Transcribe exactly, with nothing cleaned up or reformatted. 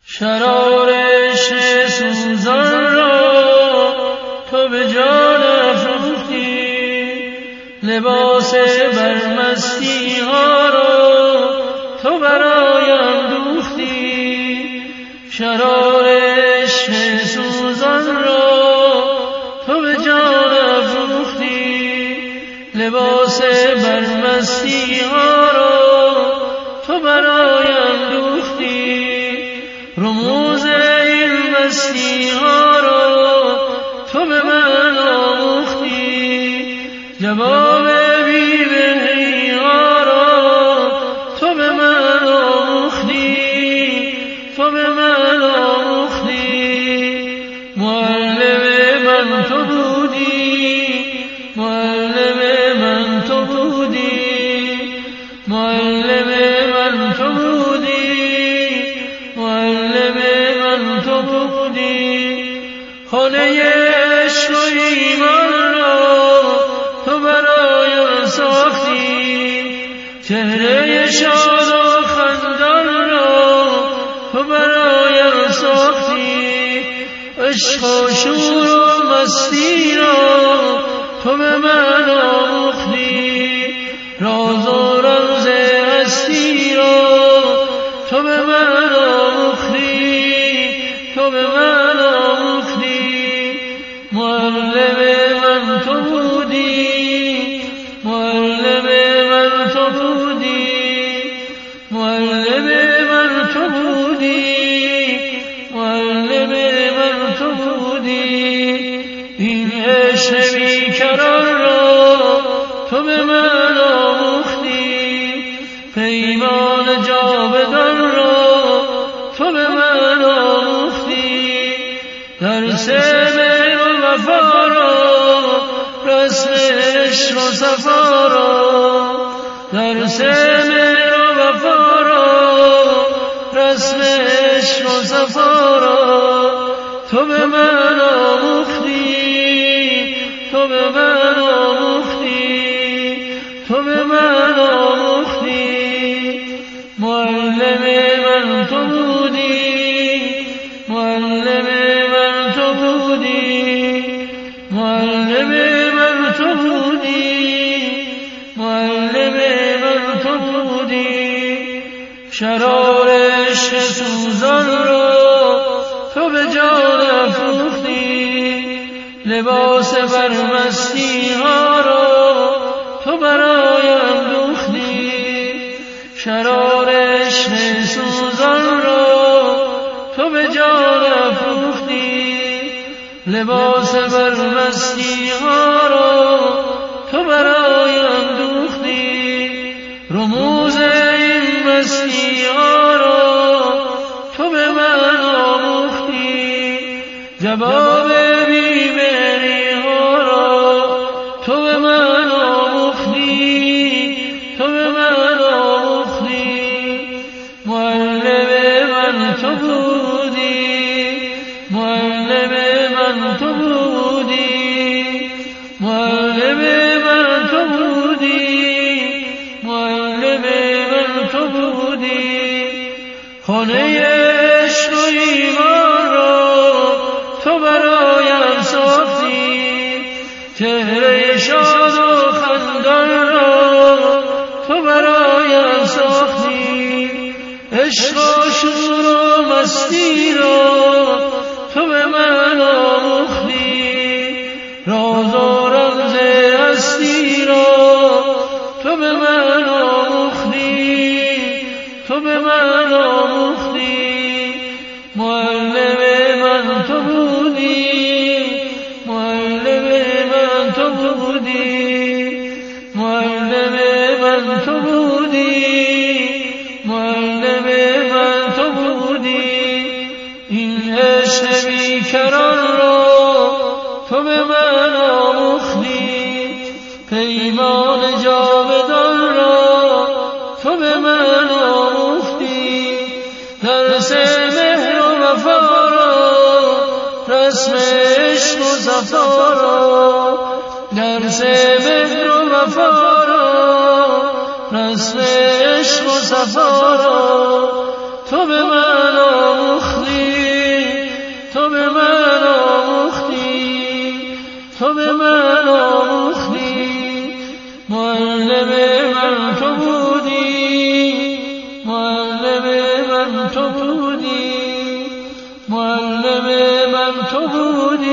شرار عشق سوزان را تو به جان افروختی، لباس برمستی ها را تو برایم دوختی. شرار عشق سوزان را تو به جان افروختی، لباس برمستی ها را تو برایم دوختی. رموز این مستی ها را تو به من آموختی، جواب بی مهری ها را تو به من آموختی، تو به من آموختی. معلم من تو بودی، معلم من تو بودی، معلم من تو بودی، معلم من تو بودی. خانه عشق و ایمان را تو برایم ساختی، چهره شاد و خندان را تو برایم ساختی. عشق و شور و مستی را تو به من آموختی، راز و رمز هستی را تو به من آموختی، تو به من آموختی. معلم من تو بودی، معلم من تو بودی، معلم من تو بودی، معلم من تو بودی. این عشق بیکران را تو به من آموختی، پیمان جاودان را تو به من آموختی. درس مهر و وفا را، رسم عشق و صفا را، درس مهر و وفا را، رسم عشق و صفا را تو به من آموختی، تو به من آموختی، تو به من آموختی. معلم من تو بودی، معلم من تو بودی، معلم من تو بودی، معلم من تو بودی. شرار عشق سوزان را تو به جان افروختی، لباس برمستی ها را تو برایم دوختی. شرار عشق سوزان را تو به جان افروختی، لباس برمستی ها را تو برایم دوختی. رموز این مستی ها را تو به من آموختی، جواب بی مهری ها را تو به من آموختی، تو به من آموختی. معلم من تو بودی، معلم من تو بودی، معلم من تو بودی، معلم من تو بودی. خانه عشق و ایمان را تو برایم ساختی، چهره شاد و خندان را تو برایم ساختی. عشق و شور و مستی را تو به من آموختی، راز و رمز هستی را تو به من آموختی، تو به من آموختی. معلم من تو بودی، معلم من تو بودی، معلم من تو بودی، معلم من تو بودی. این عشق بیکران را تو به من آموختی، پیمان جاودان را تو به من آموختی. درس مهر و وفا را، رسم عشق و صفا را، درس مهر و وفا را، رسم عشق و صفا را تو به من آموختی. تو به من آموختی، معلم من تو بودی، معلم من تو بودی، معلم من تو بودی.